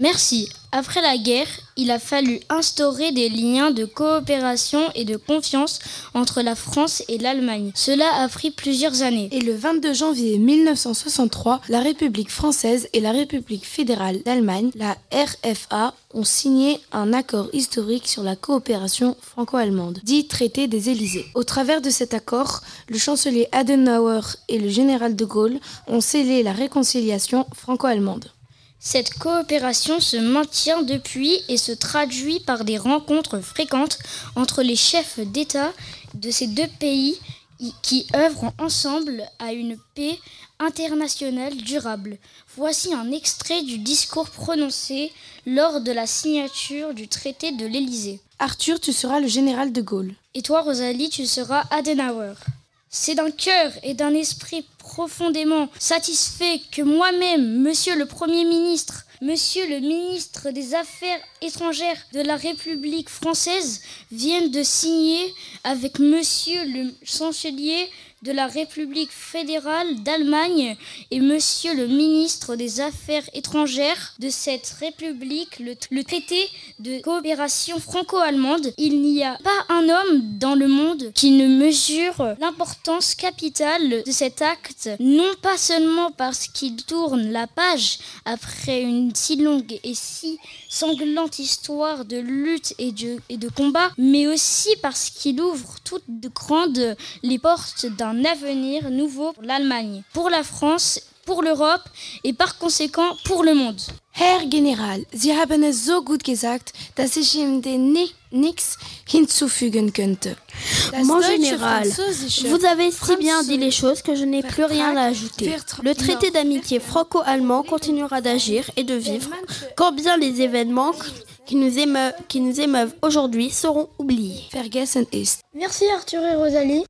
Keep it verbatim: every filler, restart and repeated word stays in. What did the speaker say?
Merci. Après la guerre, il a fallu instaurer des liens de coopération et de confiance entre la France et l'Allemagne. Cela a pris plusieurs années. Et le vingt-deux janvier mille neuf cent soixante-trois, la République française et la République fédérale d'Allemagne, la R F A, ont signé un accord historique sur la coopération franco-allemande, dit traité des Élysées. Au travers de cet accord, le chancelier Adenauer et le général de Gaulle ont scellé la réconciliation franco-allemande. Cette coopération se maintient depuis et se traduit par des rencontres fréquentes entre les chefs d'État de ces deux pays qui œuvrent ensemble à une paix internationale durable. Voici un extrait du discours prononcé lors de la signature du traité de l'Élysée. Arthur, tu seras le général de Gaulle. Et toi, Rosalie, tu seras Adenauer. C'est d'un cœur et d'un esprit profondément satisfait que moi-même, Monsieur le Premier ministre, Monsieur le ministre des Affaires étrangères de la République française, vienne de signer avec Monsieur le chancelier de la République fédérale d'Allemagne et Monsieur le ministre des Affaires étrangères de cette République le, le traité de coopération franco-allemande. Il n'y a pas un homme dans le monde qui ne mesure l'importance capitale de cet acte, non pas seulement parce qu'il tourne la page après une si longue et si sanglante histoire de lutte et de, et de combat, mais aussi parce qu'il ouvre toutes de grandes les portes d'un un avenir nouveau pour l'Allemagne, pour la France, pour l'Europe et par conséquent pour le monde. Herr General, Sie haben es so gut gesagt, dass ich ihm dem nichts hinzufügen könnte. Mon général, vous avez si bien dit les choses que je n'ai plus rien à ajouter. Le traité d'amitié franco-allemand continuera d'agir et de vivre, quand bien les événements qui nous émeuvent, qui nous émeuvent aujourd'hui seront oubliés. Vergessen ist. Merci Arthur et Rosalie.